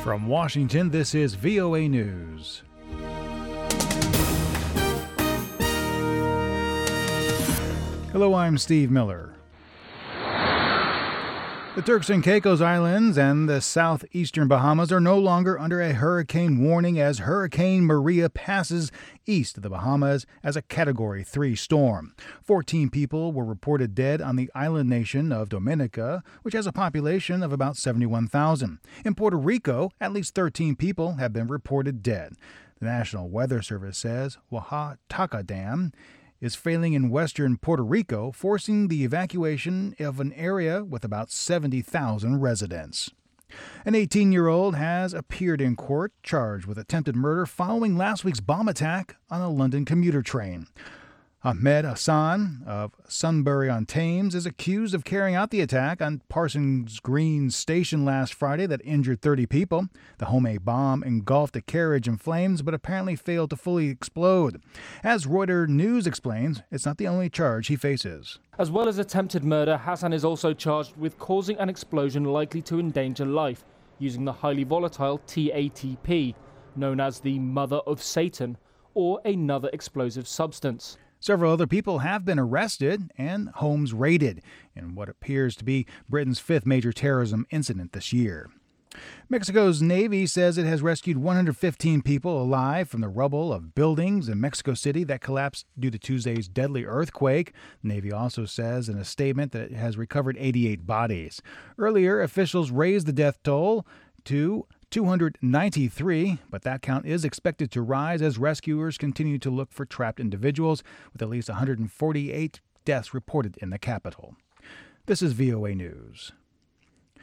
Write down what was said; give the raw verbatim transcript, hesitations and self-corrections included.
From Washington, this is V O A News. Hello, I'm Steve Miller. The Turks and Caicos Islands and the southeastern Bahamas are no longer under a hurricane warning as Hurricane Maria passes east of the Bahamas as a Category three storm. Fourteen people were reported dead on the island nation of Dominica, which has a population of about seventy-one thousand. In Puerto Rico, at least thirteen people have been reported dead. The National Weather Service says Oaxaca Dam is failing in western Puerto Rico, forcing the evacuation of an area with about seventy thousand residents. An eighteen-year-old has appeared in court charged with attempted murder following last week's bomb attack on a London commuter train. Ahmed Hassan of Sunbury-on-Thames is accused of carrying out the attack on Parsons Green Station last Friday that injured thirty people. The homemade bomb engulfed a carriage in flames but apparently failed to fully explode. As Reuters News explains, it's not the only charge he faces. As well as attempted murder, Hassan is also charged with causing an explosion likely to endanger life using the highly volatile T A T P, known as the Mother of Satan, or another explosive substance. Several other people have been arrested and homes raided in what appears to be Britain's fifth major terrorism incident this year. Mexico's Navy says it has rescued one hundred fifteen people alive from the rubble of buildings in Mexico City that collapsed due to Tuesday's deadly earthquake. The Navy also says in a statement that it has recovered eighty-eight bodies. Earlier, officials raised the death toll to two hundred ninety-three, but that count is expected to rise as rescuers continue to look for trapped individuals, with at least one hundred forty-eight deaths reported in the capital. This is V O A News.